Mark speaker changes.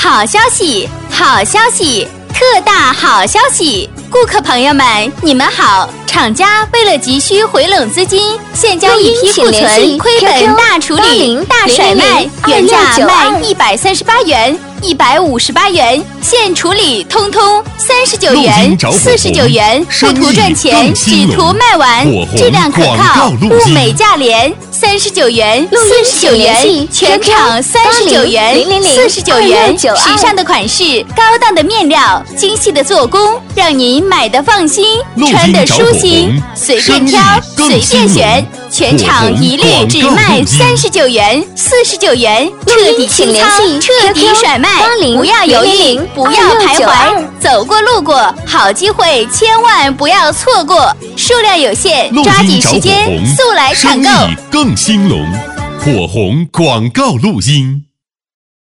Speaker 1: 好消息，好消息，特大好消息！顾客朋友们，你们好！厂家为了急需回笼资金，现将一批库存亏本大处理、大甩卖，原价卖138元、158元，现处理通通39元、49元，不图赚钱，只图卖完，质量可靠，物美价廉。39元、49元，全场39元、49元，时尚的款式，高档的面料，精细的做工，让您买得放心，穿得舒心，随便挑，随便选，全场一律只卖39元、49元，彻底清仓，彻底甩卖，不要犹豫，不要徘徊，走过路过，好机会千万不要错过，数量有限，抓紧时间，速来抢购。
Speaker 2: 更兴隆，火红广告录音。